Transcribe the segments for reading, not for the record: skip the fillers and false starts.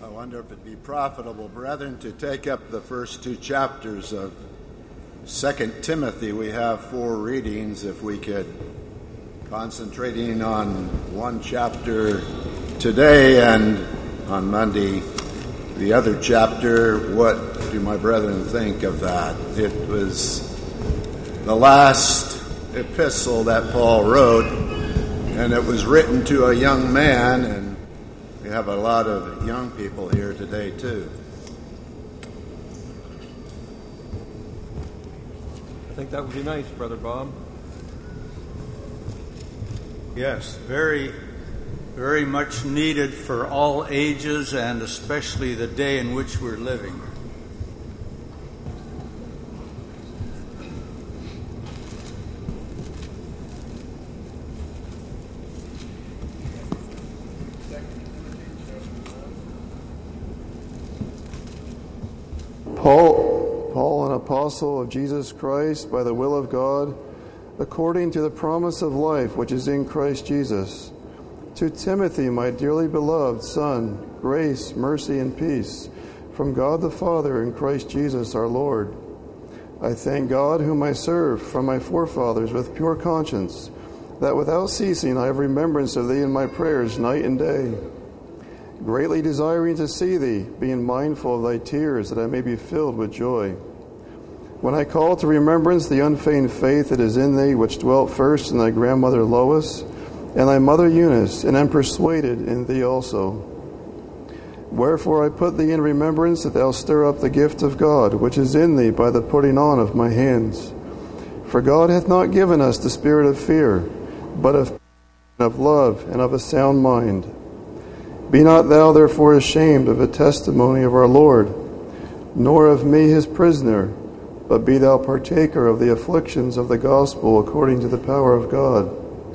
I wonder if it'd be profitable, brethren, to take up the first two chapters of 2 Timothy. We have 4 readings. If we could, concentrating on one chapter today and on Monday the other chapter. What do my brethren think of that? It was the last epistle that Paul wrote, and it was written to a young man, and we have a lot of young people here today too. I think that would be nice, Brother Bob. Yes, very, very much needed for all ages and especially the day in which we're living. Paul, an apostle of Jesus Christ by the will of God, according to the promise of life which is in Christ Jesus. To Timothy, my dearly beloved son, grace, mercy, and peace from God the Father and Christ Jesus our Lord. I thank God, whom I serve from my forefathers with pure conscience, that without ceasing I have remembrance of thee in my prayers night and day, greatly desiring to see thee, being mindful of thy tears, that I may be filled with joy. When I call to remembrance the unfeigned faith that is in thee, which dwelt first in thy grandmother Lois and thy mother Eunice, and am persuaded in thee also. Wherefore I put thee in remembrance, that thou stir up the gift of God, which is in thee by the putting on of my hands. For God hath not given us the spirit of fear, but of love and of a sound mind. Be not thou therefore ashamed of the testimony of our Lord, nor of me his prisoner, but be thou partaker of the afflictions of the gospel according to the power of God,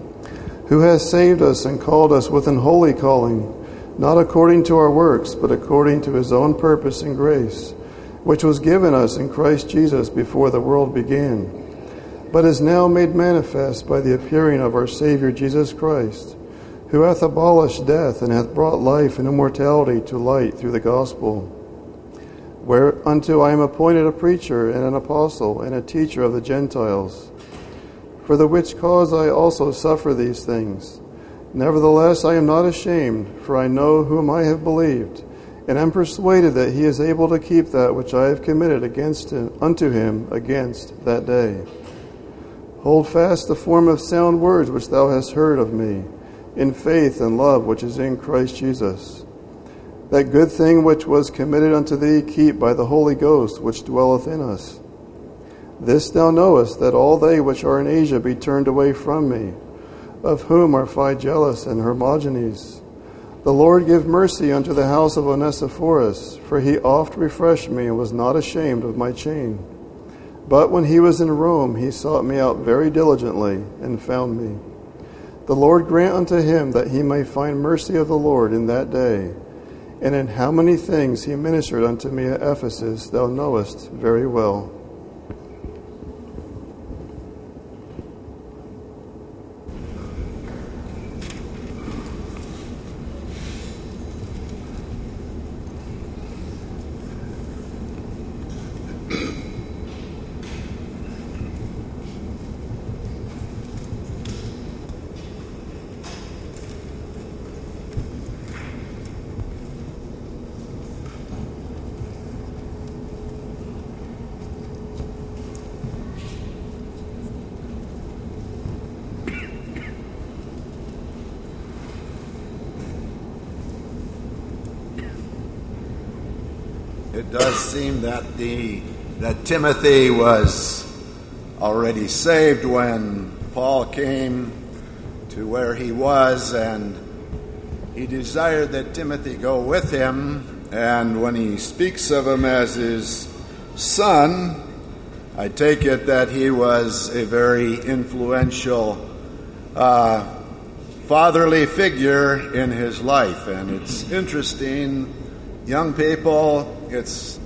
who has saved us and called us with an holy calling, not according to our works, but according to his own purpose and grace, which was given us in Christ Jesus before the world began, but is now made manifest by the appearing of our Savior Jesus Christ, who hath abolished death and hath brought life and immortality to light through the gospel, whereunto I am appointed a preacher and an apostle and a teacher of the Gentiles. For the which cause I also suffer these things. Nevertheless I am not ashamed, for I know whom I have believed, and am persuaded that he is able to keep that which I have committed unto him against that day. Hold fast the form of sound words which thou hast heard of me, in faith and love which is in Christ Jesus. That good thing which was committed unto thee keep by the Holy Ghost which dwelleth in us. This thou knowest, that all they which are in Asia be turned away from me, of whom are Phygelus and Hermogenes. The Lord give mercy unto the house of Onesiphorus, for he oft refreshed me and was not ashamed of my chain. But when he was in Rome, he sought me out very diligently and found me. The Lord grant unto him that he may find mercy of the Lord in that day. And in how many things he ministered unto me at Ephesus, thou knowest very well. It does seem that Timothy was already saved when Paul came to where he was, and he desired that Timothy go with him. And when he speaks of him as his son, I take it that he was a very influential fatherly figure in his life. And it's interesting, young people, it's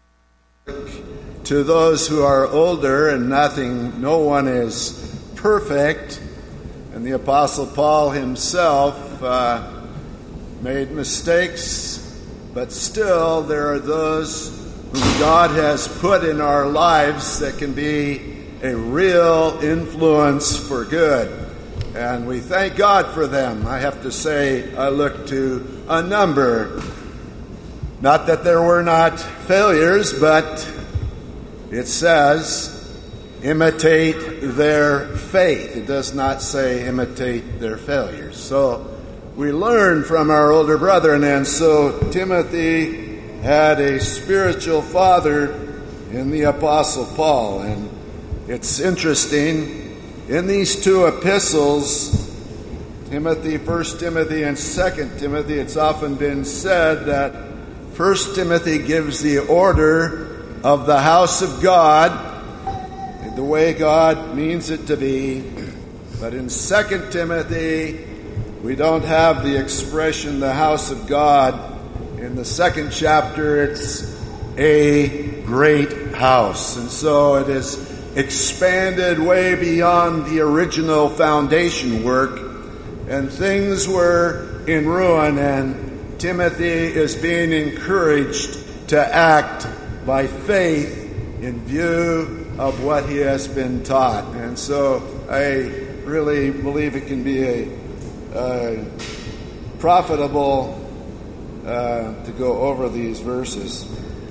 to those who are older, and no one is perfect. And the Apostle Paul himself made mistakes but still there are those whom God has put in our lives that can be a real influence for good. And we thank God for them. I have to say, I look to a number. Not that there were not failures, but it says, imitate their faith. It does not say imitate their failures. So we learn from our older brethren, and so Timothy had a spiritual father in the Apostle Paul. And it's interesting, in these two epistles, Timothy, 1 Timothy and 2 Timothy, it's often been said that 1 Timothy gives the order of the house of God, the way God means it to be. But in 2 Timothy, we don't have the expression the house of God. In the second chapter, it's a great house. And so it is expanded way beyond the original foundation work, and things were in ruin, and Timothy is being encouraged to act by faith in view of what he has been taught. And so I really believe it can be a profitable to go over these verses.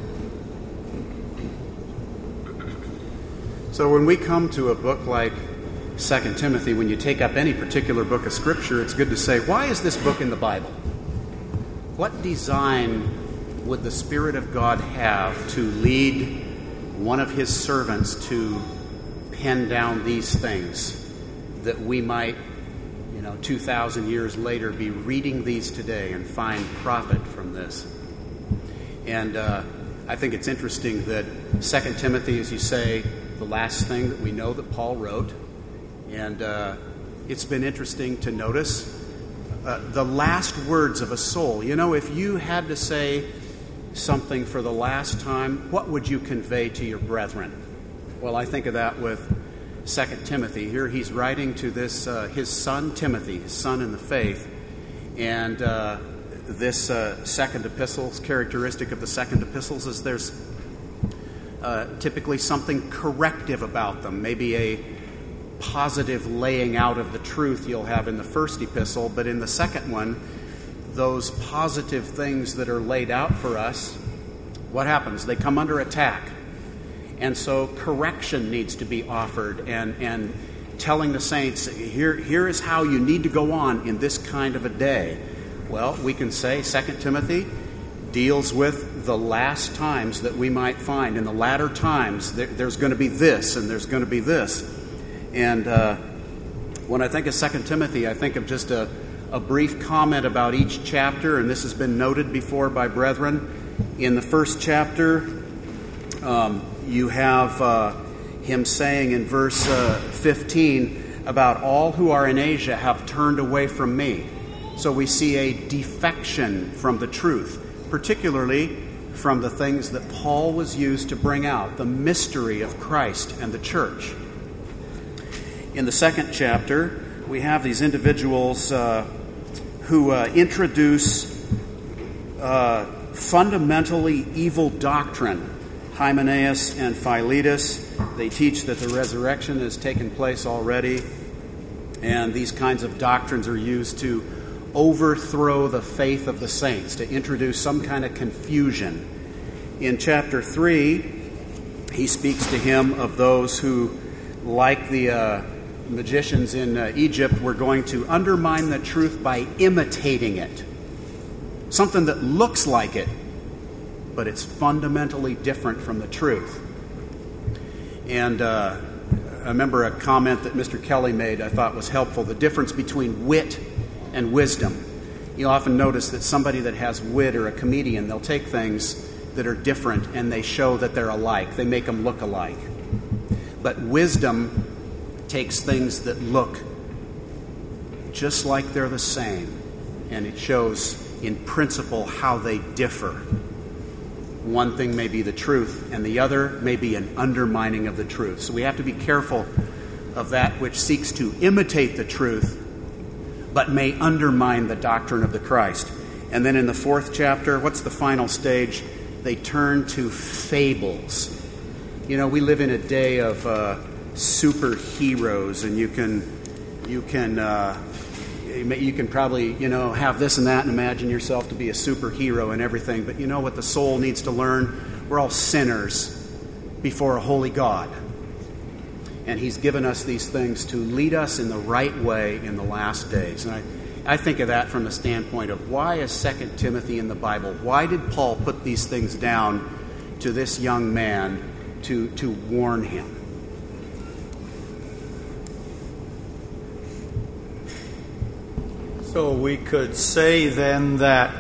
So when we come to a book like 2 Timothy, when you take up any particular book of Scripture, it's good to say, why is this book in the Bible? What design would the Spirit of God have to lead one of His servants to pen down these things that we might, 2,000 years later, be reading these today and find profit from this? And I think it's interesting that 2 Timothy, as you say, the last thing that we know that Paul wrote. And it's been interesting to notice the last words of a soul. If you had to say something for the last time, what would you convey to your brethren? Well, I think of that with 2 Timothy. Here he's writing to this his son Timothy, his son in the faith. And this second epistle, characteristic of the second epistles is there's typically something corrective about them, maybe a positive laying out of the truth you'll have in the first epistle, but in the second one, those positive things that are laid out for us, what happens? They come under attack. And so correction needs to be offered, and telling the saints, here is how you need to go on in this kind of a day. Well, we can say 2 Timothy deals with the last times that we might find. In the latter times, there's going to be this, and there's going to be this. And when I think of 2 Timothy, I think of just a brief comment about each chapter, and this has been noted before by brethren. In the first chapter, you have him saying in verse 15 about all who are in Asia have turned away from me. So we see a defection from the truth, particularly from the things that Paul was used to bring out, the mystery of Christ and the church. In the second chapter, we have these individuals who introduce fundamentally evil doctrine. Hymenaeus and Philetus, they teach that the resurrection has taken place already, and these kinds of doctrines are used to overthrow the faith of the saints, to introduce some kind of confusion. In chapter 3, he speaks to him of those who, like the magicians in Egypt, were going to undermine the truth by imitating it. Something that looks like it, but it's fundamentally different from the truth. And I remember a comment that Mr. Kelly made I thought was helpful, the difference between wit and wisdom. You'll often notice that somebody that has wit, or a comedian, they'll take things that are different and they show that they're alike. They make them look alike. But wisdom takes things that look just like they're the same, and it shows in principle how they differ. One thing may be the truth, and the other may be an undermining of the truth. So we have to be careful of that which seeks to imitate the truth, but may undermine the doctrine of the Christ. And then in the 4th chapter, what's the final stage? They turn to fables. You know, we live in a day of superheroes, and you can probably, have this and that and imagine yourself to be a superhero and everything. But you know what the soul needs to learn? We're all sinners before a holy God. And He's given us these things to lead us in the right way in the last days. And I think of that from the standpoint of why is 2 Timothy in the Bible? Why did Paul put these things down to this young man to warn him? So we could say then that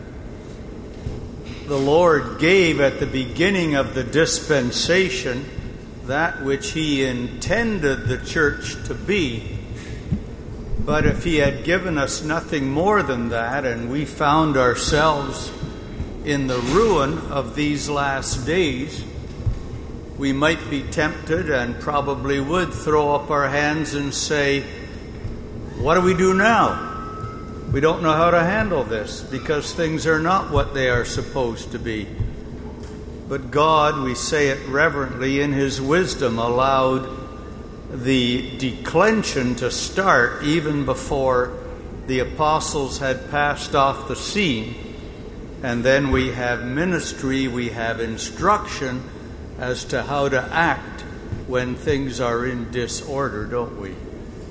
the Lord gave at the beginning of the dispensation that which He intended the church to be. But if He had given us nothing more than that, and we found ourselves in the ruin of these last days, we might be tempted and probably would throw up our hands and say, what do we do now? We don't know how to handle this because things are not what they are supposed to be. But God, we say it reverently, in His wisdom allowed the declension to start even before the apostles had passed off the scene. And then we have ministry, we have instruction as to how to act when things are in disorder, don't we?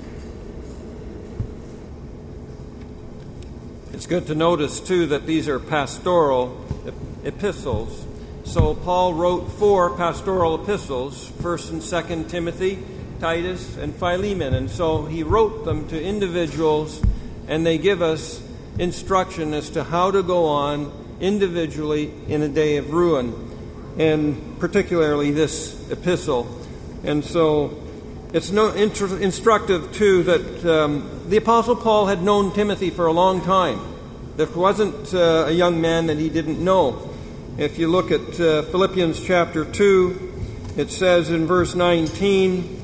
It's good to notice, too, that these are pastoral epistles. So Paul wrote 4 pastoral epistles, 1st and 2nd Timothy, Titus, and Philemon. And so he wrote them to individuals, and they give us instruction as to how to go on individually in a day of ruin, and particularly this epistle. And so it's instructive, too, that the Apostle Paul had known Timothy for a long time. There wasn't a young man that he didn't know. If you look at Philippians chapter 2, it says in verse 19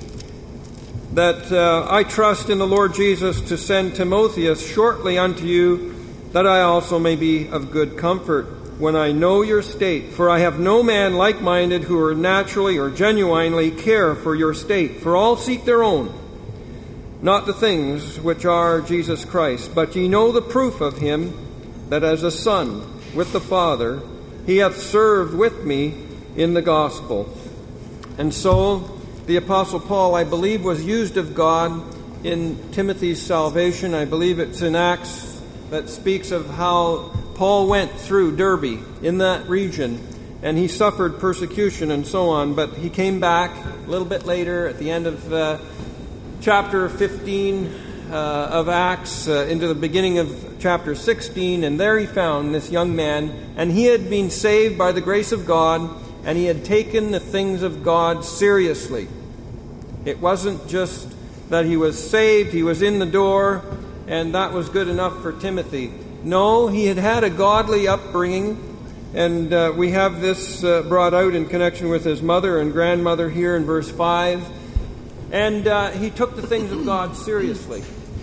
that I trust in the Lord Jesus to send Timotheus shortly unto you, that I also may be of good comfort when I know your state. For I have no man like-minded who are naturally or genuinely care for your state. For all seek their own, not the things which are Jesus Christ. But ye know the proof of him, that as a son with the Father, he hath served with me in the gospel. And so the Apostle Paul, I believe, was used of God in Timothy's salvation. I believe it's in Acts that speaks of how Paul went through Derbe in that region, and he suffered persecution and so on. But he came back a little bit later at the end of chapter 15 of Acts into the beginning of chapter 16, and there he found this young man, and he had been saved by the grace of God, and he had taken the things of God seriously. It wasn't just that he was saved, he was in the door, and that was good enough for Timothy. No, he had had a godly upbringing, and we have this brought out in connection with his mother and grandmother here in verse 5. And he took the things of God seriously.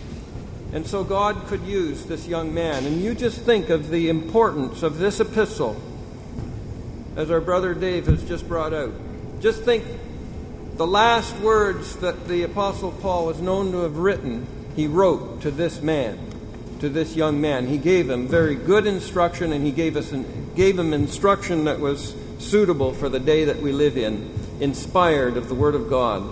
And so God could use this young man. And you just think of the importance of this epistle, as our brother Dave has just brought out. Just think the last words that the Apostle Paul is known to have written, he wrote to this man, to this young man. He gave him very good instruction, and he gave him instruction that was suitable for the day that we live in, inspired of the Word of God.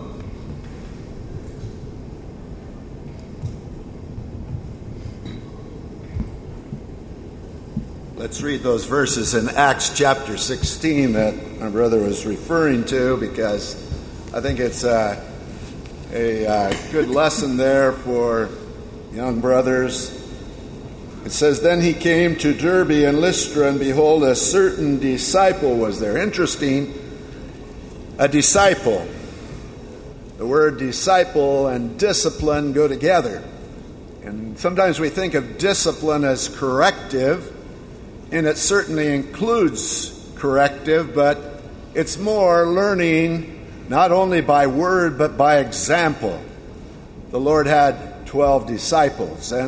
Let's read those verses in Acts chapter 16 that my brother was referring to, because I think it's a good lesson there for young brothers. It says, Then he came to Derbe and Lystra, and behold, a certain disciple was there. Interesting, a disciple. The word disciple and discipline go together. And sometimes we think of discipline as corrective, and it certainly includes corrective, but it's more learning not only by word but by example. The Lord had 12 disciples, and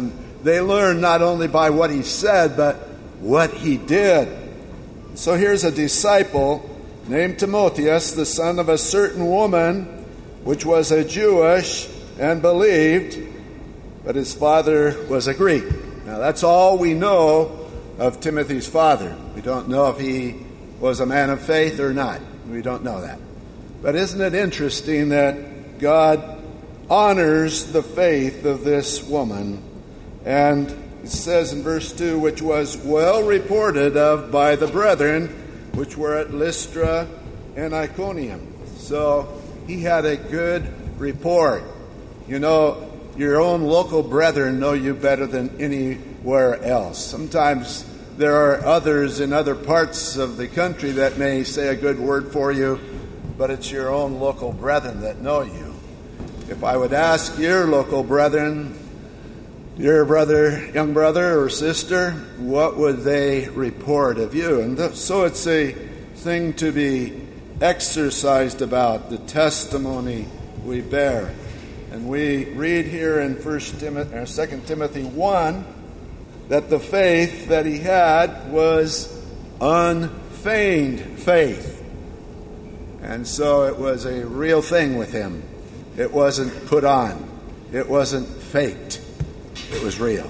they learned not only by what he said, but what he did. So here's a disciple named Timotheus, the son of a certain woman, which was a Jewish and believed, but his father was a Greek. Now that's all we know of Timothy's father. We don't know if he was a man of faith or not. We don't know that. But isn't it interesting that God honors the faith of this woman? And it says in verse 2, which was well reported of by the brethren which were at Lystra and Iconium. So he had a good report. You know, your own local brethren know you better than anywhere else. Sometimes there are others in other parts of the country that may say a good word for you, but it's your own local brethren that know you. If I would ask your local brethren, your brother, young brother or sister, what would they report of you? And so it's a thing to be exercised about, the testimony we bear. And we read here in 2 Timothy 1 that the faith that he had was unfeigned faith. And so it was a real thing with him. It wasn't put on. It wasn't faked. It was real.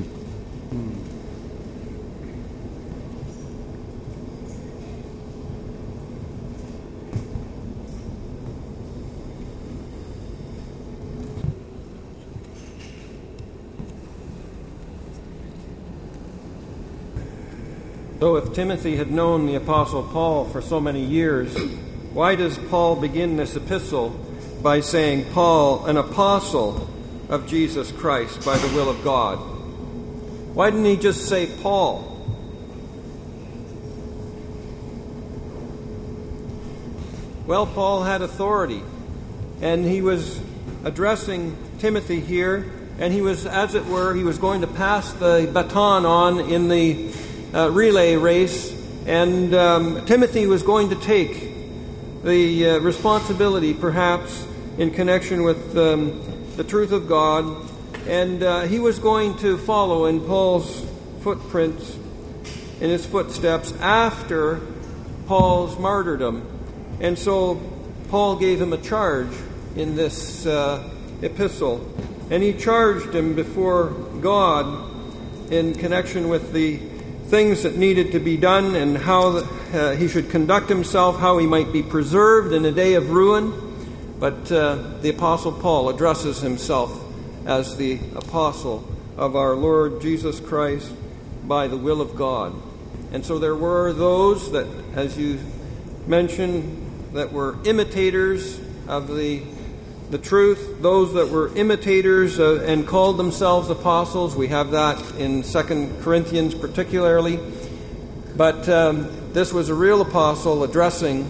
So if Timothy had known the Apostle Paul for so many years, why does Paul begin this epistle by saying, Paul, an apostle of Jesus Christ by the will of God? Why didn't he just say Paul? Well, Paul had authority, and he was addressing Timothy here, and he was, as it were, he was going to pass the baton on in the relay race, and Timothy was going to take the responsibility, perhaps, in connection with the truth of God, and he was going to follow in Paul's footprints, in his footsteps, after Paul's martyrdom. And so Paul gave him a charge in this epistle, and he charged him before God in connection with the things that needed to be done and how he should conduct himself, how he might be preserved in a day of ruin. But the Apostle Paul addresses himself as the apostle of our Lord Jesus Christ by the will of God. And so there were those that, as you mentioned, that were imitators of the truth, those that were imitators and called themselves apostles. We have that in 2 Corinthians particularly. But this was a real apostle addressing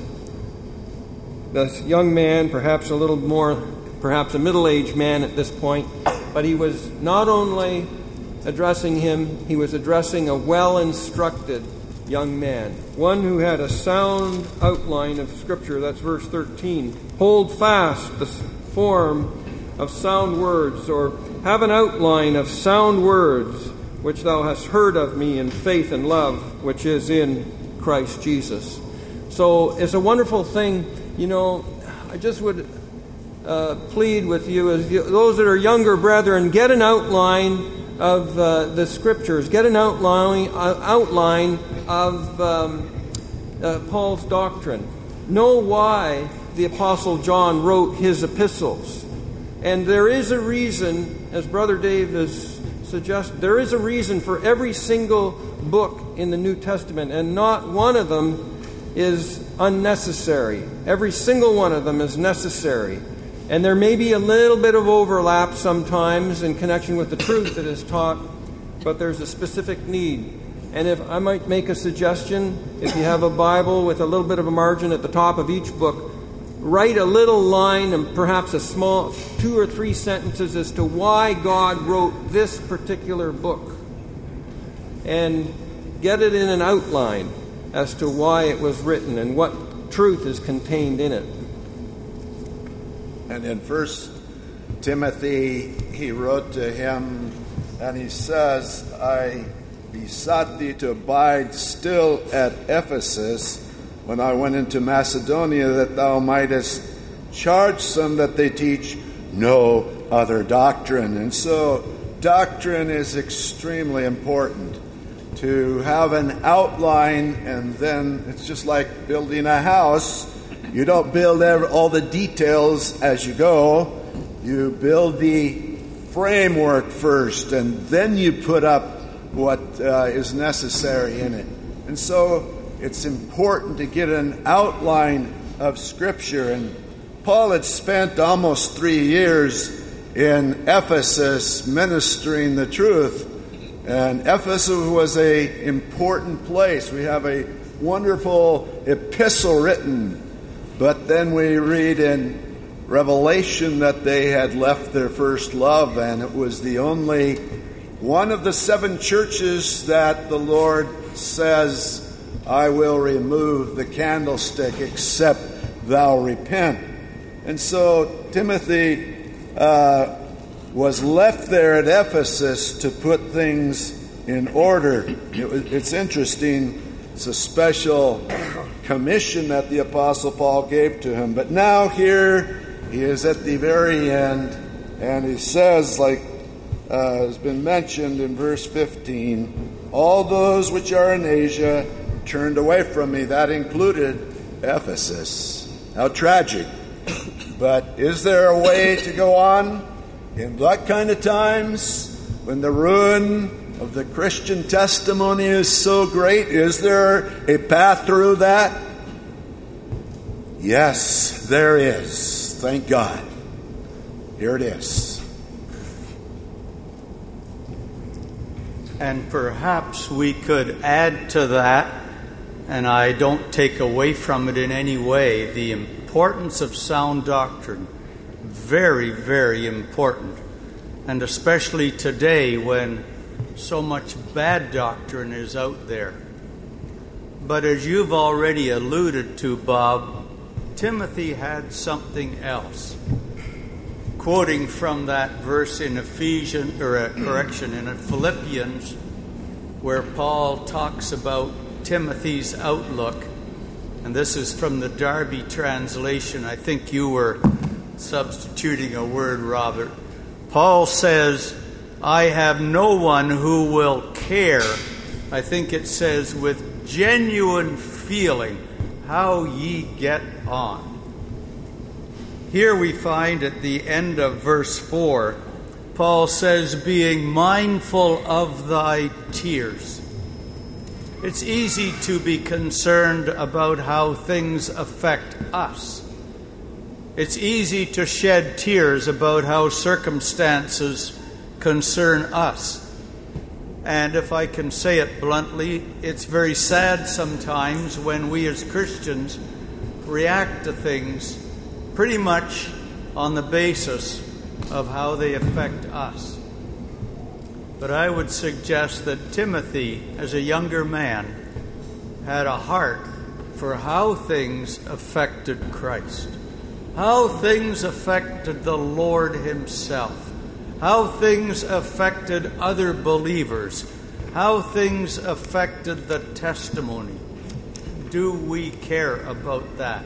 this young man, perhaps a little more, perhaps a middle-aged man at this point. But he was not only addressing him, he was addressing a well-instructed young man, one who had a sound outline of Scripture. That's verse 13. Hold fast the form of sound words, or have an outline of sound words, which thou hast heard of me in faith and love, which is in Christ Jesus. So it's a wonderful thing. You know, I just would plead with you, as those that are younger brethren, get an outline of the Scriptures, get an outline of Paul's doctrine. Know why the Apostle John wrote his epistles. And there is a reason, as Brother Dave has suggested, there is a reason for every single book in the New Testament, and not one of them is unnecessary. Every single one of them is necessary. And there may be a little bit of overlap sometimes in connection with the truth that is taught, but there's a specific need. And if I might make a suggestion, if you have a Bible with a little bit of a margin at the top of each book, write a little line and perhaps a small 2 or 3 sentences as to why God wrote this particular book. And get it in an outline as to why it was written and what truth is contained in it. And in 1 Timothy, he wrote to him and he says, I besought thee to abide still at Ephesus when I went into Macedonia, that thou mightest charge some that they teach no other doctrine. And so doctrine is extremely important. To have an outline, and then it's just like building a house. You don't build all the details as you go. You build the framework first, and then you put up what is necessary in it. And so it's important to get an outline of Scripture. And Paul had spent almost 3 years in Ephesus ministering the truth. And Ephesus was an important place. We have a wonderful epistle written. But then we read in Revelation that they had left their first love, and it was the only one of the 7 churches that the Lord says, I will remove the candlestick except thou repent. And so Timothy was left there at Ephesus to put things in order. It's interesting. It's a special commission that the Apostle Paul gave to him. But now here he is at the very end, and he says, like has been mentioned in verse 15, all those which are in Asia turned away from me. That included Ephesus. How tragic. But is there a way to go on in that kind of times when the ruin of the Christian testimony is so great? Is there a path through that? Yes, there is. Thank God. Here it is. And perhaps we could add to that, and I don't take away from it in any way, the importance of sound doctrine. Very, very important. And especially today when so much bad doctrine is out there. But as you've already alluded to, Bob, Timothy had something else. Quoting from that verse in in Philippians, where Paul talks about Timothy's outlook, and this is from the Darby translation. I think you were substituting a word, Robert. Paul says, I have no one who will care, I think it says, with genuine feeling how ye get on. Here we find at the end of verse 4, Paul says, being mindful of thy tears. It's easy to be concerned about how things affect us. It's easy to shed tears about how circumstances concern us. And if I can say it bluntly, it's very sad sometimes when we as Christians react to things pretty much on the basis of how they affect us. But I would suggest that Timothy, as a younger man, had a heart for how things affected Christ, how things affected the Lord himself, how things affected other believers, how things affected the testimony. Do we care about that?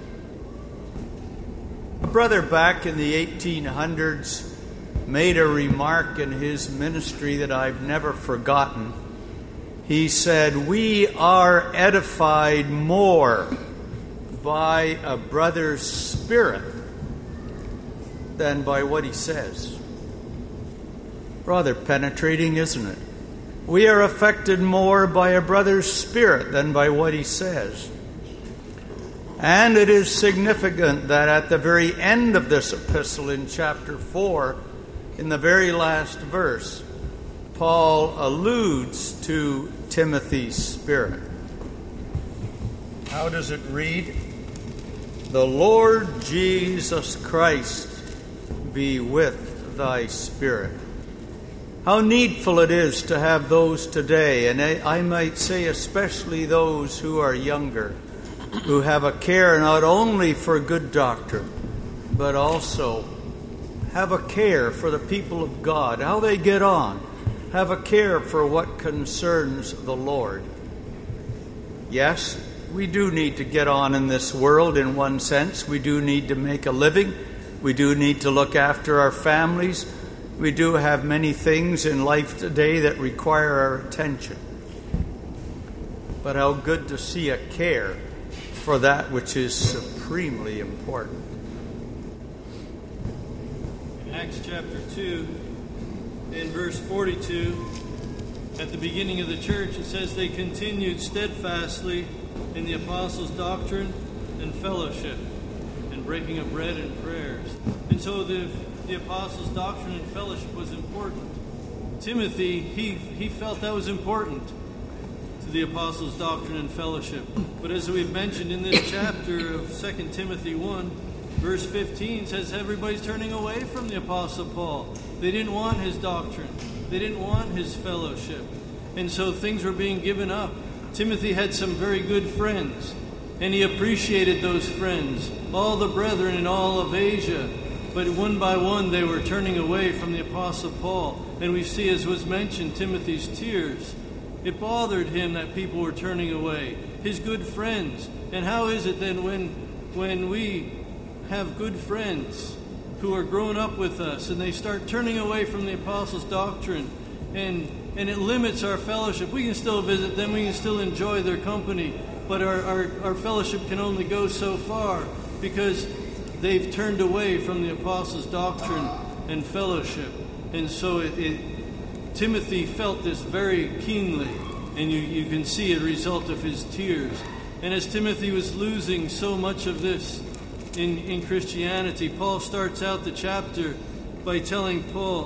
A brother back in the 1800s made a remark in his ministry that I've never forgotten. He said, we are edified more by a brother's spirit than by what he says. Rather penetrating, isn't it? We are affected more by a brother's spirit than by what he says. And it is significant that at the very end of this epistle in chapter 4, in the very last verse, Paul alludes to Timothy's spirit. How does it read? The Lord Jesus Christ be with thy spirit. How needful it is to have those today, and I might say especially those who are younger, who have a care not only for good doctrine, but also have a care for the people of God, how they get on, have a care for what concerns the Lord. Yes, we do need to get on in this world in one sense. We do need to make a living. We do need to look after our families. We do have many things in life today that require our attention. But how good to see a care for that which is supremely important. In Acts chapter 2, in verse 42, at the beginning of the church, it says they continued steadfastly in the apostles' doctrine and fellowship, and breaking of bread and prayers. And so the apostles' doctrine and fellowship was important. Timothy, he felt that was important to the apostles' doctrine and fellowship. But as we've mentioned in this chapter of 2 Timothy 1, verse 15 says everybody's turning away from the apostle Paul. They didn't want his doctrine. They didn't want his fellowship. And so things were being given up. Timothy had some very good friends, and he appreciated those friends, all the brethren in all of Asia. But one by one, they were turning away from the Apostle Paul. And we see, as was mentioned, Timothy's tears. It bothered him that people were turning away, his good friends. And how is it then when we have good friends who are growing up with us and they start turning away from the Apostles' doctrine and it limits our fellowship? We can still visit them, we can still enjoy their company, but our fellowship can only go so far because they've turned away from the apostles' doctrine and fellowship. And so Timothy felt this very keenly, and you can see a result of his tears. And as Timothy was losing so much of this in Christianity, Paul starts out the chapter by telling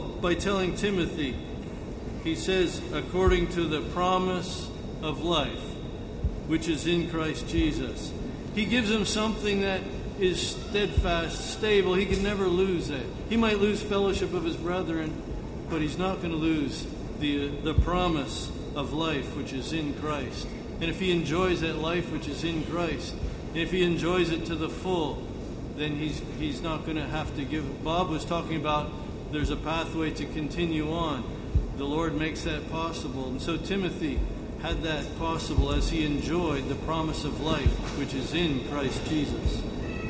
Timothy, he says, according to the promise of life, which is in Christ Jesus. He gives him something that is steadfast, stable. He can never lose that. He might lose fellowship of his brethren, but he's not going to lose the promise of life which is in Christ. And if he enjoys that life which is in Christ, and if he enjoys it to the full, then he's not going to have to give. Bob was talking about there's a pathway to continue on. The Lord makes that possible. And so Timothy had that possible as he enjoyed the promise of life which is in Christ Jesus.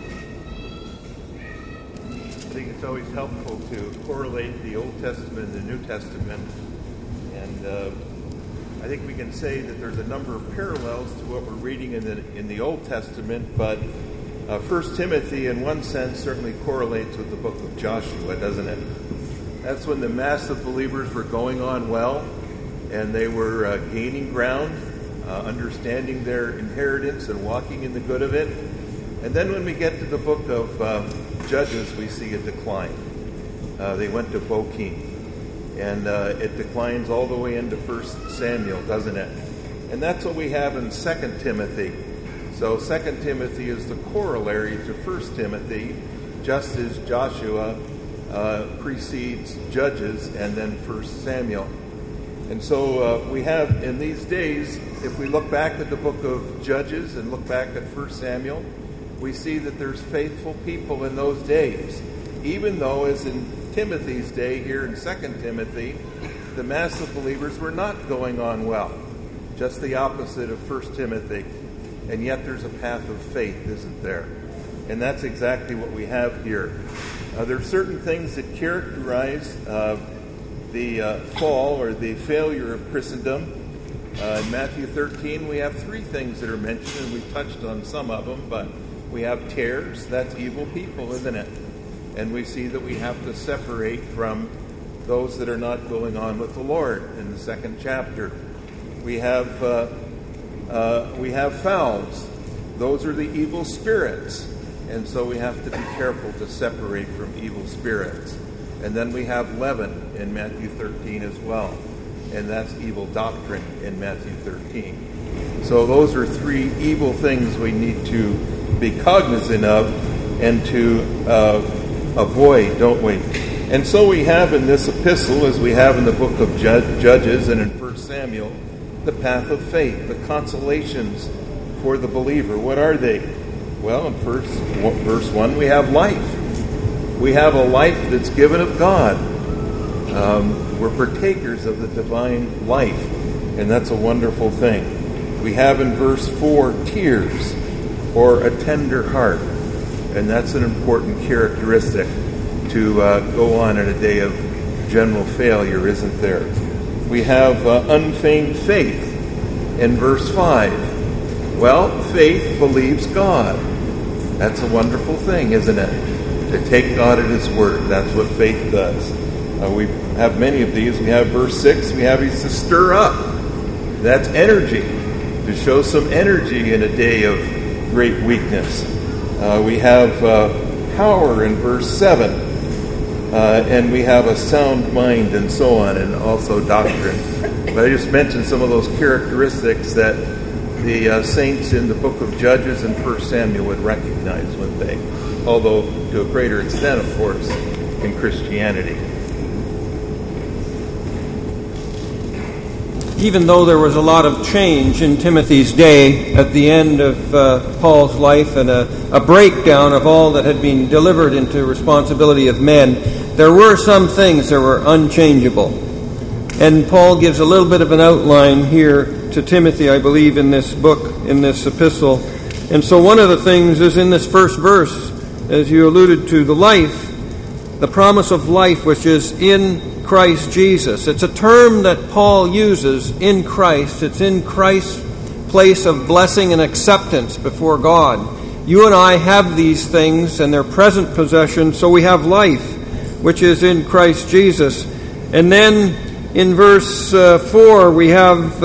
I think it's always helpful to correlate the Old Testament and the New Testament. And I think we can say that there's a number of parallels to what we're reading in the Old Testament, but 1 Timothy, in one sense, certainly correlates with the book of Joshua, doesn't it? That's when the mass of believers were going on well, and they were gaining ground, understanding their inheritance and walking in the good of it. And then when we get to the book of Judges, we see a decline. They went to Bochim. And it declines all the way into 1 Samuel, doesn't it? And that's what we have in 2 Timothy. So 2 Timothy is the corollary to 1 Timothy, just as Joshua precedes Judges and then 1 Samuel. And so we have, in these days, if we look back at the book of Judges and look back at 1 Samuel, we see that there's faithful people in those days. Even though, as in Timothy's day here in 2 Timothy, the mass of believers were not going on well. Just the opposite of 1 Timothy. And yet there's a path of faith, isn't there? And that's exactly what we have here. There are certain things that characterize the fall or the failure of Christendom. In Matthew 13, we have three things that are mentioned, and we've touched on some of them, but we have tares. That's evil people, isn't it? And we see that we have to separate from those that are not going on with the Lord in the second chapter. We have fowls. Those are the evil spirits. And so we have to be careful to separate from evil spirits. And then we have leaven in Matthew 13 as well. And that's evil doctrine in Matthew 13. So those are three evil things we need to be cognizant of and to avoid, don't we? And so we have in this epistle, as we have in the book of Judges and in 1 Samuel, the path of faith, the consolations for the believer. What are they? Well, in verse 1, we have life. We have a life that's given of God. We're partakers of the divine life, and that's a wonderful thing. We have in verse 4 tears, or a tender heart, and that's an important characteristic to go on in a day of general failure, isn't there? We have unfeigned faith in verse 5. Well, faith believes God. That's a wonderful thing, isn't it? To take God at His word. That's what faith does. We have many of these. We have verse 6. We have He's to stir up. That's energy. To show some energy in a day of great weakness. We have power in verse 7. And we have a sound mind and so on, and also doctrine. But I just mentioned some of those characteristics that the saints in the book of Judges and 1 Samuel would recognize, wouldn't they? Although to a greater extent, of course, in Christianity. Even though there was a lot of change in Timothy's day at the end of Paul's life and a breakdown of all that had been delivered into responsibility of men, there were some things that were unchangeable. And Paul gives a little bit of an outline here to Timothy, I believe, in this book, in this epistle. And so one of the things is in this first verse, as you alluded to, the life, the promise of life, which is in Christ Jesus. It's a term that Paul uses, in Christ. It's in Christ's place of blessing and acceptance before God. You and I have these things and their present possession, so we have life, which is in Christ Jesus. And then in verse 4 we have,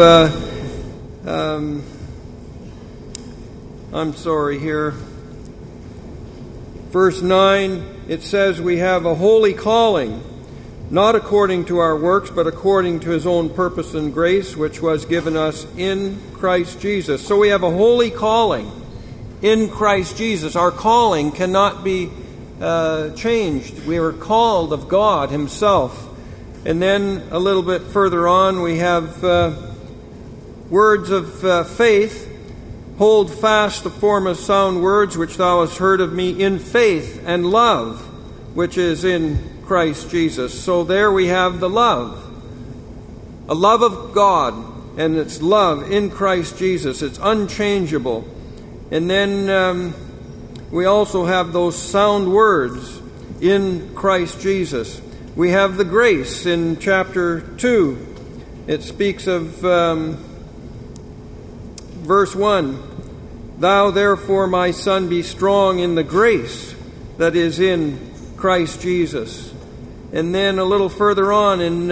verse 9, it says we have a holy calling, not according to our works, but according to His own purpose and grace, which was given us in Christ Jesus. So we have a holy calling in Christ Jesus. Our calling cannot be changed. We are called of God Himself. And then a little bit further on, we have words of faith. Hold fast the form of sound words which thou hast heard of me in faith and love, which is in Christ Jesus. So there we have the love. A love of God, and it's love in Christ Jesus. It's unchangeable. And then we also have those sound words in Christ Jesus. We have the grace in chapter 2. It speaks of verse 1. Thou therefore, my son, be strong in the grace that is in Christ Jesus. And then a little further on in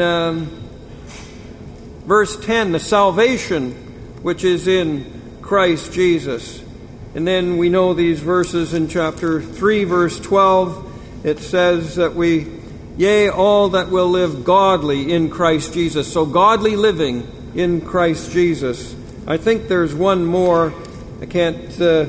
verse 10, the salvation which is in Christ Jesus. And then we know these verses in chapter 3, verse 12. It says that yea, all that will live godly in Christ Jesus. So godly living in Christ Jesus. I think there's one more. I can't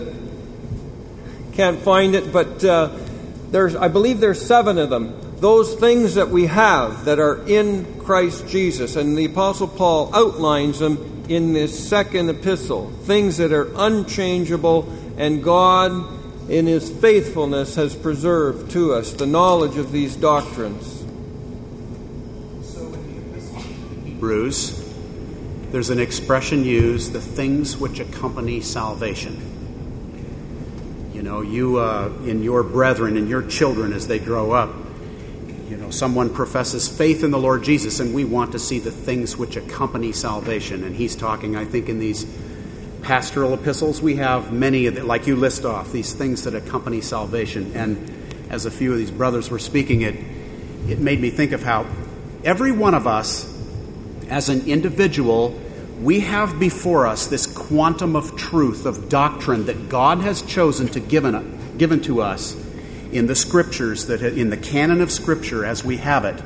find it, but I believe there's 7 of them. Those things that we have that are in Christ Jesus. And the Apostle Paul outlines them in this second epistle. Things that are unchangeable, and God, in His faithfulness, has preserved to us the knowledge of these doctrines. So in the epistle to Hebrews, there's an expression used, the things which accompany salvation. You know, you in your brethren and your children as they grow up, you know, someone professes faith in the Lord Jesus, and we want to see the things which accompany salvation. And he's talking, I think, in these pastoral epistles, we have many of them, like you list off, these things that accompany salvation. And as a few of these brothers were speaking, it made me think of how every one of us, as an individual, we have before us this quantum of truth, of doctrine that God has chosen to given to us in the Scriptures, that in the canon of Scripture as we have it.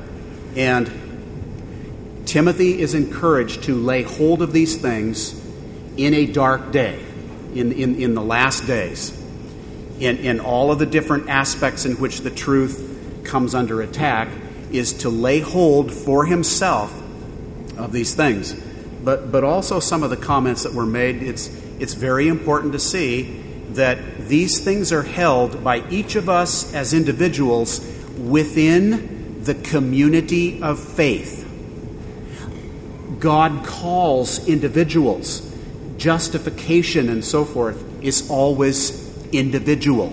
And Timothy is encouraged to lay hold of these things in a dark day, in the last days, in all of the different aspects in which the truth comes under attack, is to lay hold for himself of these things. But also some of the comments that were made, it's very important to see that these things are held by each of us as individuals within the community of faith. God calls individuals. Justification and so forth is always individual.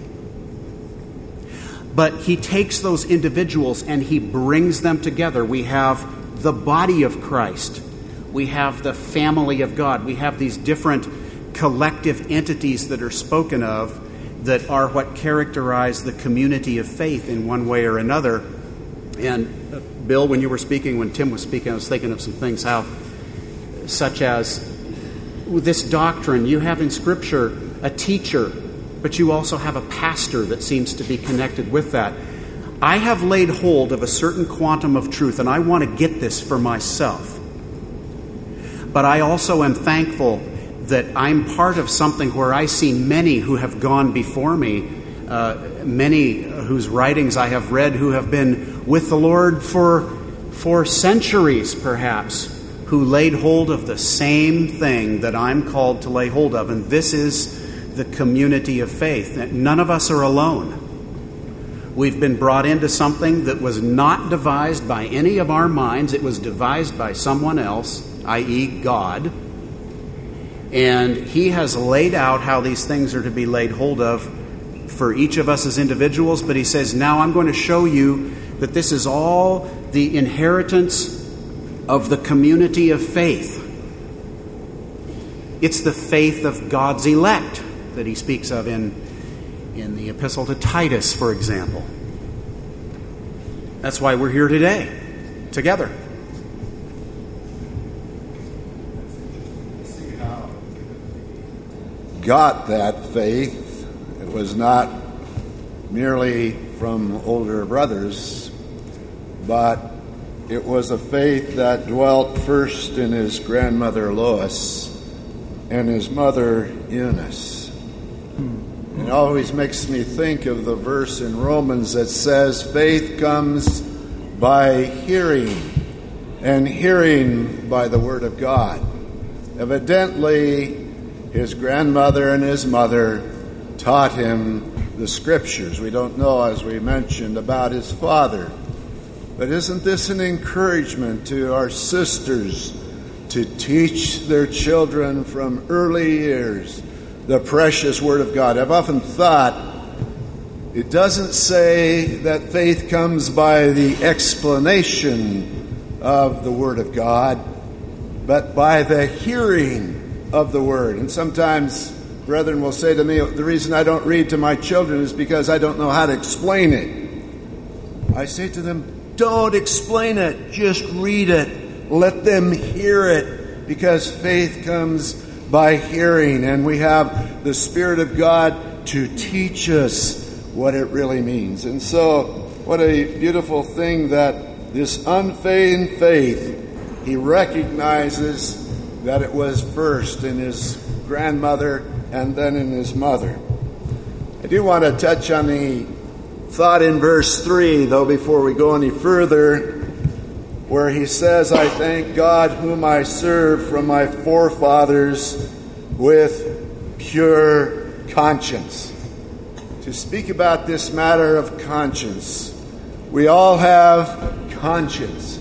But he takes those individuals and he brings them together. We have the body of Christ. We have the family of God. We have these different collective entities that are spoken of that are what characterize the community of faith in one way or another. And Bill, when Tim was speaking, I was thinking of some things, such as this doctrine, you have in Scripture a teacher, but you also have a pastor that seems to be connected with that. I have laid hold of a certain quantum of truth, and I want to get this for myself. But I also am thankful that I'm part of something where I see many who have gone before me, many whose writings I have read who have been with the Lord for centuries, perhaps, who laid hold of the same thing that I'm called to lay hold of. And this is the community of faith. None of us are alone. We've been brought into something that was not devised by any of our minds. It was devised by someone else, i.e. God. And he has laid out how these things are to be laid hold of for each of us as individuals. But he says, now I'm going to show you that this is all the inheritance of the community of faith. It's the faith of God's elect that he speaks of in the epistle to Titus, for example. That's why we're here today, together. Got that faith. It was not merely from older brothers, but it was a faith that dwelt first in his grandmother Lois and his mother Eunice. It always makes me think of the verse in Romans that says faith comes by hearing, and hearing by the Word of God. Evidently, his grandmother and his mother taught him the Scriptures. We don't know, as we mentioned, about his father. But isn't this an encouragement to our sisters to teach their children from early years the precious Word of God? I've often thought it doesn't say that faith comes by the explanation of the Word of God, but by the hearing of the Word. And sometimes brethren will say to me, the reason I don't read to my children is because I don't know how to explain it. I say to them, don't explain it, just read it. Let them hear it, because faith comes by hearing, and we have the Spirit of God to teach us what it really means. And so, what a beautiful thing that this unfeigned faith, he recognizes that it was first in his grandmother and then in his mother. I do want to touch on the thought in verse 3, though, before we go any further, where he says, I thank God whom I serve from my forefathers with pure conscience. To speak about this matter of conscience, we all have conscience.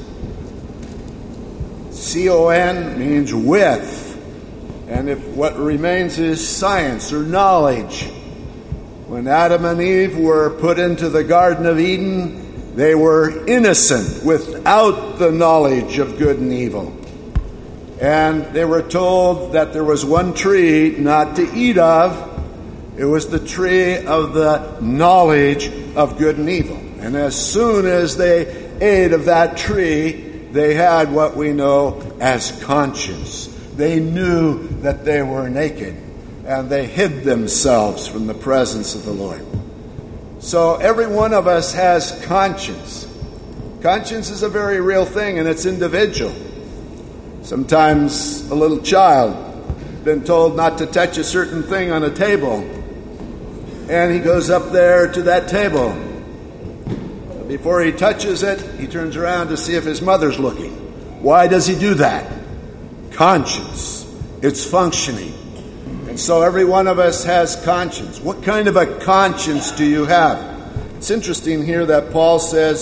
C-O-N means with, and if what remains is science or knowledge. When Adam and Eve were put into the Garden of Eden, they were innocent without the knowledge of good and evil. And they were told that there was one tree not to eat of. It was the tree of the knowledge of good and evil. And as soon as they ate of that tree, they had what we know as conscience. They knew that they were naked, and they hid themselves from the presence of the Lord. So every one of us has conscience. Conscience is a very real thing, and it's individual. Sometimes a little child has been told not to touch a certain thing on a table, and he goes up there to that table. Before he touches it, he turns around to see if his mother's looking. Why does he do that? Conscience. It's functioning. And so every one of us has conscience. What kind of a conscience do you have? It's interesting here that Paul says,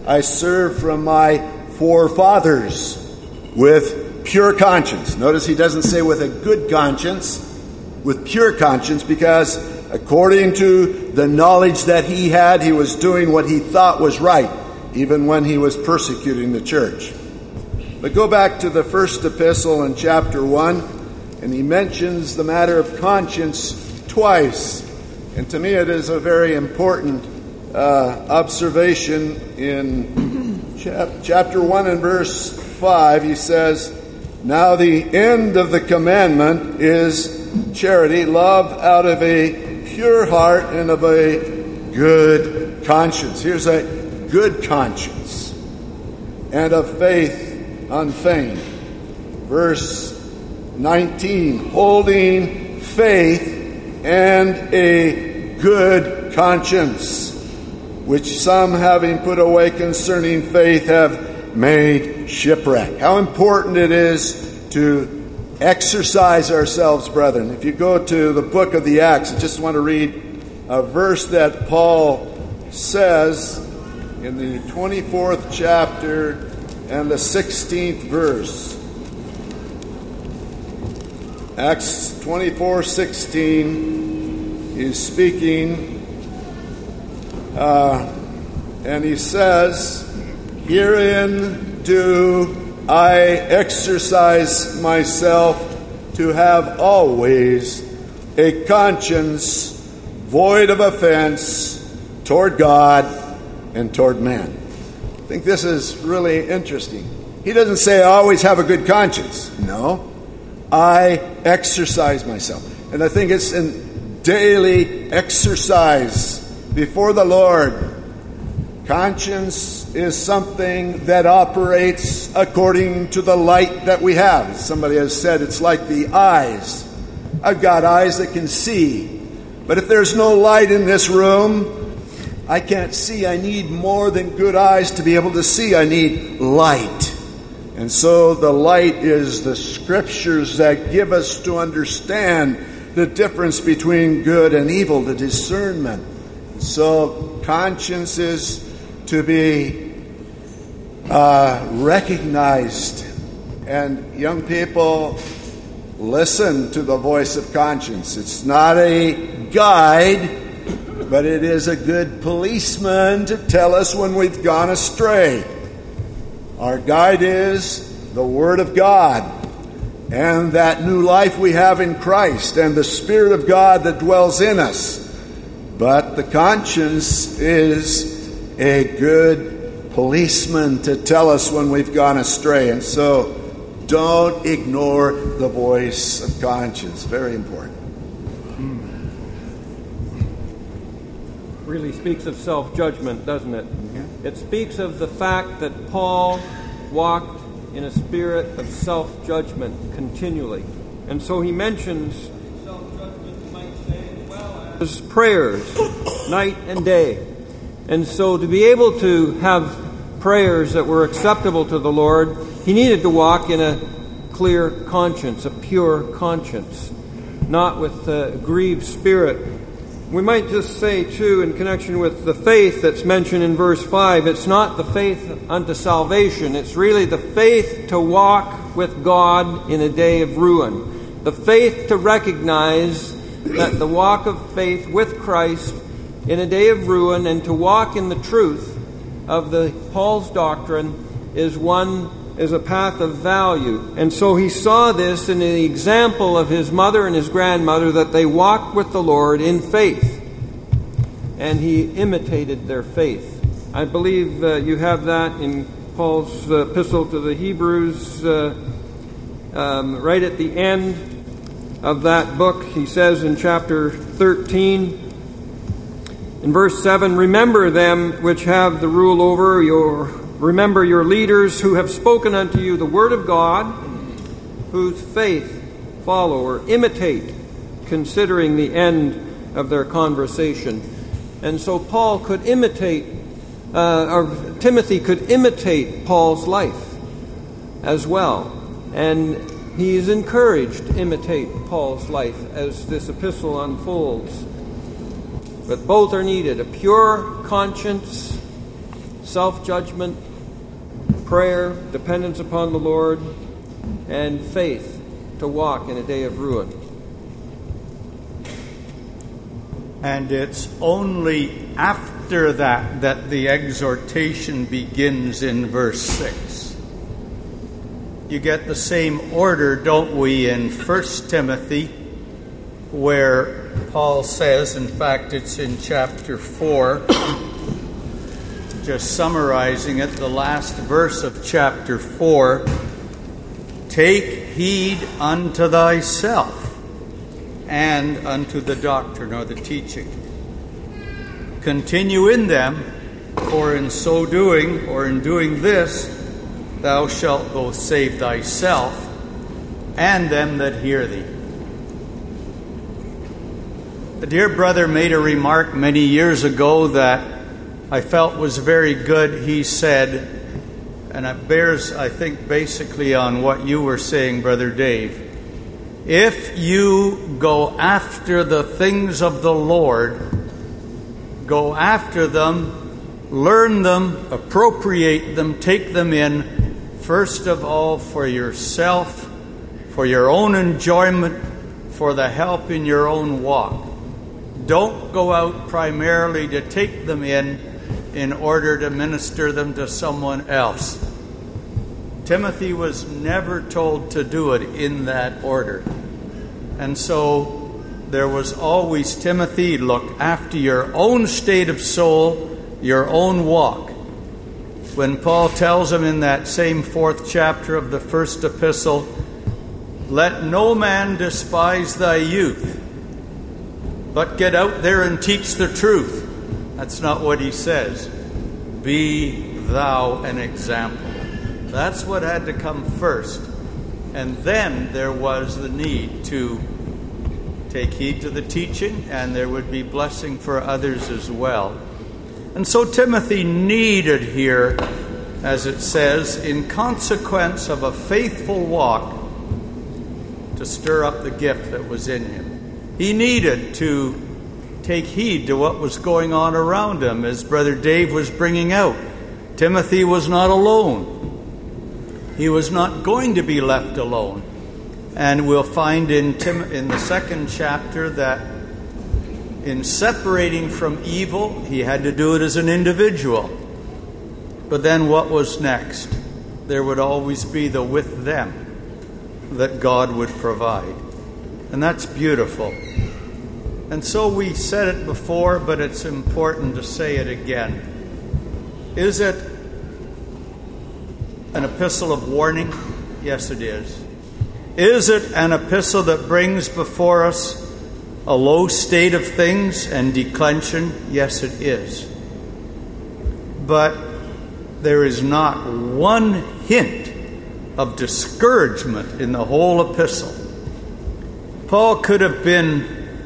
I serve from my forefathers with pure conscience. Notice he doesn't say with a good conscience, with pure conscience, because according to the knowledge that he had, he was doing what he thought was right, even when he was persecuting the church. But go back to the first epistle in chapter 1, and he mentions the matter of conscience twice. And to me it is a very important observation. In chapter 1 and verse 5, he says, "Now the end of the commandment is charity, love out of a pure heart and of a good conscience." Here's a good conscience. "And of faith unfeigned." Verse 19, "Holding faith and a good conscience, which some, having put away concerning faith, have made shipwreck." How important it is to exercise ourselves, brethren. If you go to the book of the Acts, I just want to read a verse that Paul says in the 24th chapter and the 16th verse. Acts 24:16, he's speaking, and he says, "Herein do I exercise myself to have always a conscience void of offense toward God and toward men." I think this is really interesting. He doesn't say I always have a good conscience. No. I exercise myself. And I think it's in daily exercise before the Lord. Conscience is something that operates according to the light that we have. Somebody has said it's like the eyes. I've got eyes that can see. But if there's no light in this room, I can't see. I need more than good eyes to be able to see. I need light. And so the light is the scriptures that give us to understand the difference between good and evil, the discernment. So conscience is to be recognized. And young people, listen to the voice of conscience. It's not a guide, but it is a good policeman to tell us when we've gone astray. Our guide is the Word of God and that new life we have in Christ and the Spirit of God that dwells in us. But the conscience is a good policeman to tell us when we've gone astray. And so don't ignore the voice of conscience. Very important. Really speaks of self-judgment, doesn't it? It speaks of the fact that Paul walked in a spirit of self-judgment continually. And so he mentions self-judgment, you might say, as well as prayers, night and day. And so to be able to have prayers that were acceptable to the Lord, he needed to walk in a clear conscience, a pure conscience, not with a grieved spirit. We might just say, too, in connection with the faith that's mentioned in verse 5, it's not the faith unto salvation. It's really the faith to walk with God in a day of ruin. The faith to recognize that the walk of faith with Christ in a day of ruin and to walk in the truth of the Paul's doctrine is a path of value. And so he saw this in the example of his mother and his grandmother, that they walked with the Lord in faith. And he imitated their faith. I believe you have that in Paul's epistle to the Hebrews, right at the end of that book. He says in chapter 13, in verse 7, "Remember them which have the rule over your Remember your leaders who have spoken unto you the word of God, whose faith follow or imitate, considering the end of their conversation." And so Paul could imitate, or Timothy could imitate Paul's life as well. And he is encouraged to imitate Paul's life as this epistle unfolds. But both are needed: a pure conscience, self-judgment, prayer, dependence upon the Lord, and faith to walk in a day of ruin. And it's only after that the exhortation begins in verse 6. You get the same order, don't we, in 1 Timothy, where Paul says, in fact, it's in chapter 4, just summarizing it, the last verse of chapter 4, take heed unto thyself and unto the doctrine or the teaching. Continue in them, for in so doing, or in doing this, thou shalt both save thyself and them that hear thee. A dear brother made a remark many years ago that I felt was very good. He said, and it bears, I think, basically on what you were saying, Brother Dave, if you go after the things of the Lord, go after them, learn them, appropriate them, take them in, first of all for yourself, for your own enjoyment, for the help in your own walk. Don't go out primarily to take them in order to minister them to someone else. Timothy was never told to do it in that order. And so there was always, Timothy, look after your own state of soul, your own walk. When Paul tells him in that same 4th chapter of the 1st epistle, let no man despise thy youth, but get out there and teach the truth. That's not what he says. Be thou an example. That's what had to come first. And then there was the need to take heed to the teaching, and there would be blessing for others as well. And so Timothy needed here, as it says, in consequence of a faithful walk, to stir up the gift that was in him. He needed to take heed to what was going on around him, as Brother Dave was bringing out. Timothy was not alone. He was not going to be left alone. And we'll find in the 2nd chapter that in separating from evil, he had to do it as an individual. But then what was next? There would always be the with them that God would provide. And that's beautiful. And so we said it before, but it's important to say it again. Is it an epistle of warning? Yes, it is. Is it an epistle that brings before us a low state of things and declension? Yes, it is. But there is not one hint of discouragement in the whole epistle. Paul could have been,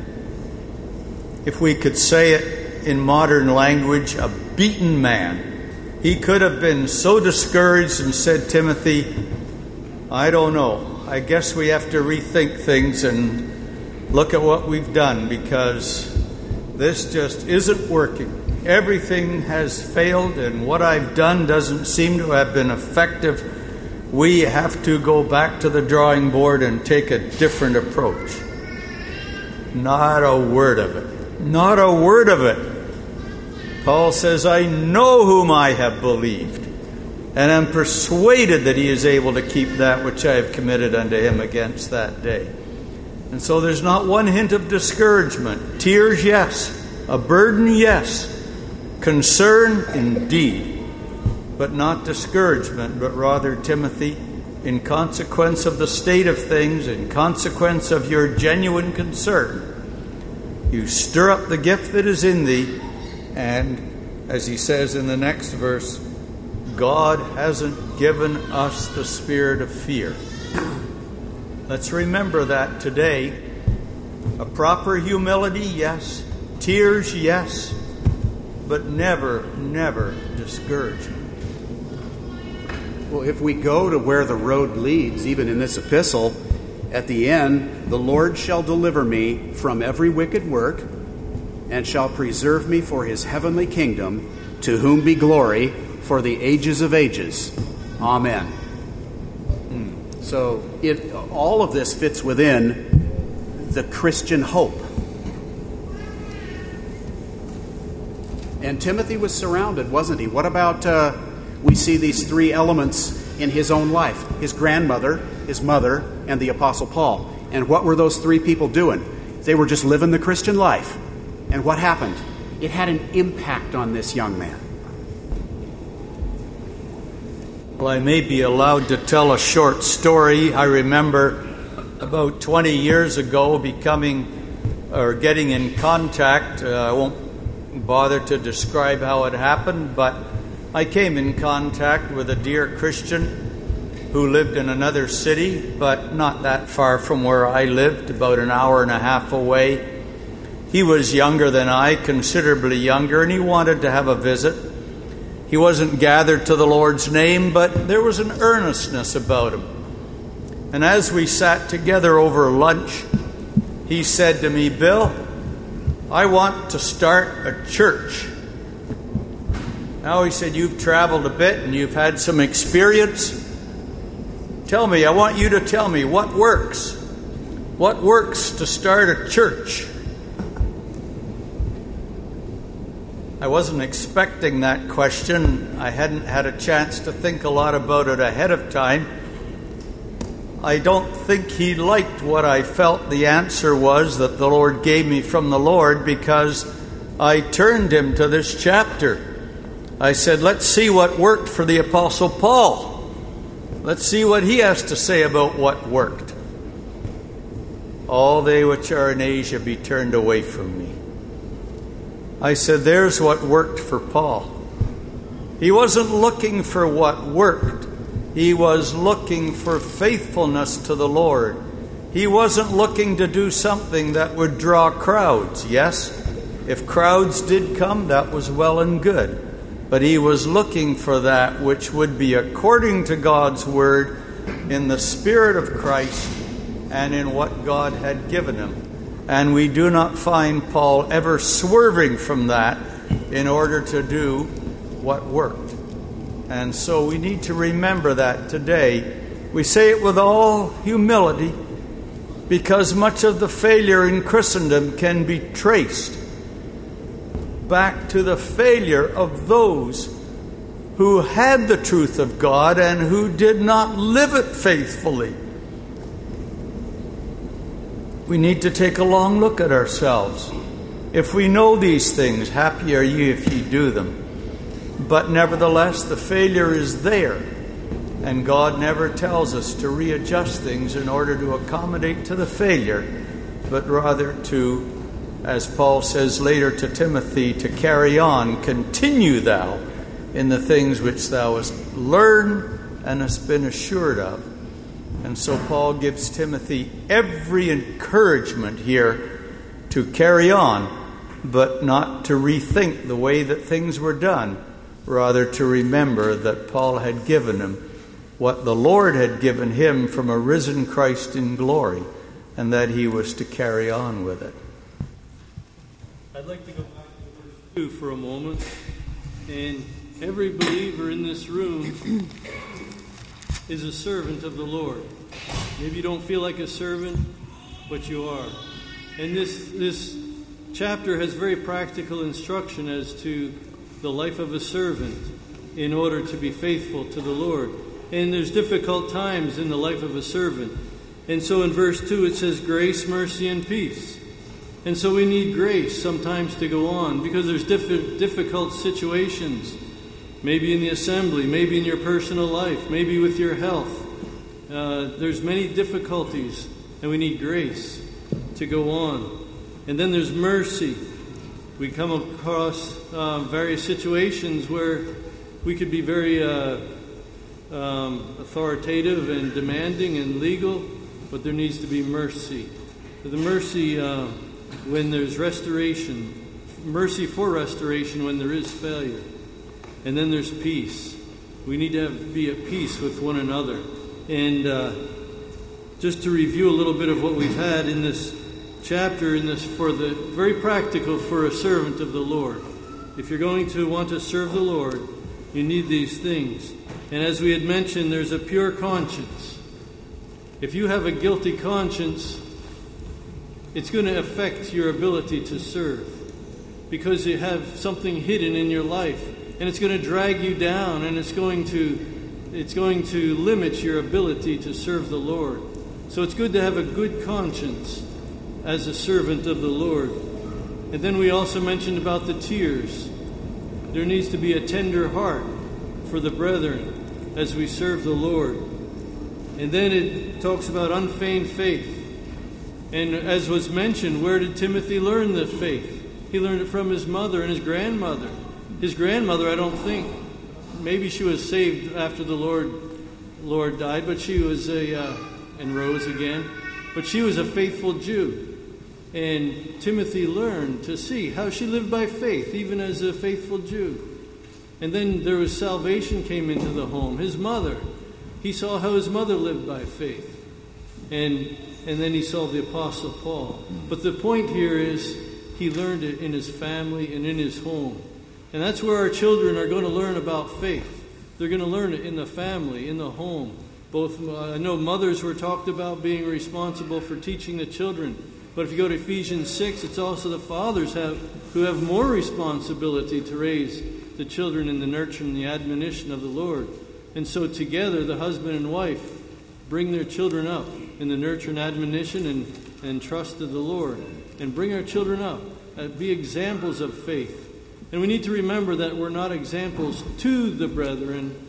if we could say it in modern language, a beaten man. He could have been so discouraged and said, Timothy, I don't know. I guess we have to rethink things and look at what we've done, because this just isn't working. Everything has failed, and what I've done doesn't seem to have been effective. We have to go back to the drawing board and take a different approach. Not a word of it. Not a word of it. Paul says, I know whom I have believed, and am persuaded that he is able to keep that which I have committed unto him against that day. And so there's not one hint of discouragement. Tears, yes. A burden, yes. Concern, indeed. But not discouragement, but rather, Timothy, in consequence of the state of things, in consequence of your genuine concern, you stir up the gift that is in thee, and, as he says in the next verse, God hasn't given us the spirit of fear. Let's remember that today. A proper humility, yes. Tears, yes. But never, never discouragement. Well, if we go to where the road leads, even in this epistle, at the end, the Lord shall deliver me from every wicked work, and shall preserve me for his heavenly kingdom, to whom be glory for the ages of ages. Amen. So all of this fits within the Christian hope. And Timothy was surrounded, wasn't he? What about, we see these three elements in his own life: his grandmother, his mother, and the Apostle Paul. And what were those three people doing? They were just living the Christian life. And what happened? It had an impact on this young man. Well, I may be allowed to tell a short story. I remember about 20 years ago getting in contact. I won't bother to describe how it happened, but I came in contact with a dear Christian who lived in another city, but not that far from where I lived, about an hour and a half away. He was younger than I, considerably younger, and he wanted to have a visit. He wasn't gathered to the Lord's name, but there was an earnestness about him. And as we sat together over lunch, he said to me, "Bill, I want to start a church." Now, he said, "You've traveled a bit and you've had some experience. Tell me, I want you to tell me what works. What works to start a church?" I wasn't expecting that question. I hadn't had a chance to think a lot about it ahead of time. I don't think he liked what I felt the answer was that the Lord gave me from the Lord, because I turned him to this chapter. I said, let's see what worked for the Apostle Paul. Let's see what he has to say about what worked. "All they which are in Asia be turned away from me." I said, there's what worked for Paul. He wasn't looking for what worked. He was looking for faithfulness to the Lord. He wasn't looking to do something that would draw crowds. Yes, if crowds did come, that was well and good. But he was looking for that which would be according to God's word, in the Spirit of Christ, and in what God had given him. And we do not find Paul ever swerving from that in order to do what worked. And so we need to remember that today. We say it with all humility, because much of the failure in Christendom can be traced back to the failure of those who had the truth of God and who did not live it faithfully. We need to take a long look at ourselves. If we know these things, happy are ye if ye do them. But nevertheless, the failure is there. And God never tells us to readjust things in order to accommodate to the failure, but rather to, as Paul says later to Timothy, to carry on, continue thou in the things which thou hast learned and hast been assured of. And so Paul gives Timothy every encouragement here to carry on, but not to rethink the way that things were done, rather to remember that Paul had given him what the Lord had given him from a risen Christ in glory, and that he was to carry on with it. I'd like to go back to verse 2 for a moment. And every believer in this room is a servant of the Lord. Maybe you don't feel like a servant, but you are. And this chapter has very practical instruction as to the life of a servant in order to be faithful to the Lord. And there's difficult times in the life of a servant. And so in verse 2 it says grace, mercy, and peace. And so we need grace sometimes to go on, because there's difficult situations. Maybe in the assembly, maybe in your personal life, maybe with your health. There's many difficulties, and we need grace to go on. And then there's mercy. We come across various situations where we could be very authoritative and demanding and legal, but there needs to be mercy. The mercy when there's restoration, mercy for restoration when there is failure. And then there's peace. We need to be at peace with one another. And just to review a little bit of what we've had in this chapter, in this for the very practical for a servant of the Lord. If you're going to want to serve the Lord, You need these things. And as we had mentioned, there's a pure conscience. If you have a guilty conscience, it's going to affect your ability to serve, because you have something hidden in your life, and it's going to drag you down, and it's going to limit your ability to serve the Lord. So it's good to have a good conscience as a servant of the Lord. And then we also mentioned about the tears. There needs to be a tender heart for the brethren as we serve the Lord. And then it talks about unfeigned faith. And as was mentioned, where did Timothy learn the faith? He learned it from his mother and his grandmother. His grandmother, I don't think, maybe she was saved after the Lord died, but she was and rose again. But she was a faithful Jew. And Timothy learned to see how she lived by faith, even as a faithful Jew. And then there was salvation came into the home. His mother, he saw how his mother lived by faith. And then he saw the Apostle Paul. But the point here is he learned it in his family and in his home. And that's where our children are going to learn about faith. They're going to learn it in the family, in the home. I know mothers were talked about being responsible for teaching the children. But if you go to Ephesians 6, it's also the fathers who have more responsibility to raise the children in the nurture and the admonition of the Lord. And so together, the husband and wife bring their children up in the nurture and admonition and trust of the Lord. And bring our children up, be examples of faith. And we need to remember that we're not examples to the brethren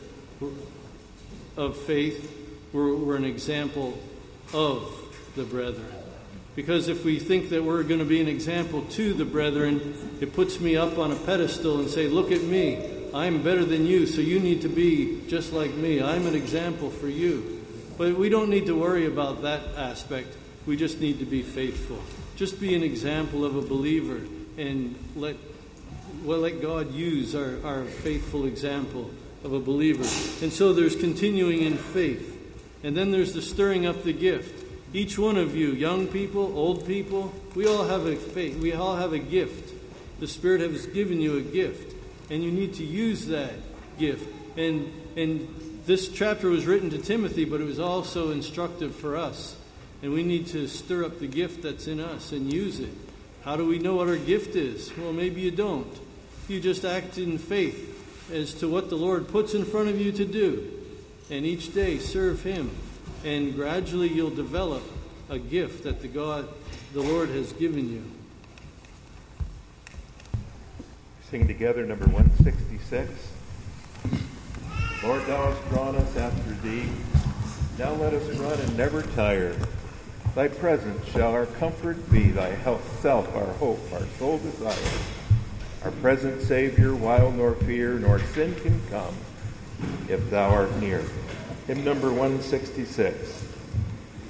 of faith. We're an example of the brethren. Because if we think that we're going to be an example to the brethren, it puts me up on a pedestal and say, look at me. I'm better than you, so you need to be just like me. I'm an example for you. But we don't need to worry about that aspect. We just need to be faithful. Just be an example of a believer and let God use our faithful example of a believer. And so there's continuing in faith. And then there's the stirring up the gift. Each one of you, young people, old people, we all have a faith. We all have a gift. The Spirit has given you a gift, and you need to use that gift. And this chapter was written to Timothy, but it was also instructive for us. And we need to stir up the gift that's in us and use it. How do we know what our gift is? Well, maybe you don't. You just act in faith as to what the Lord puts in front of you to do. And each day serve Him. And gradually you'll develop a gift that the Lord has given you. Sing together number 166. Lord, thou hast drawn us after thee. Now let us run and never tire. Thy presence shall our comfort be, thy self our hope, our sole desire. Our present Savior, while nor fear nor sin can come, if thou art near. Hymn number 166.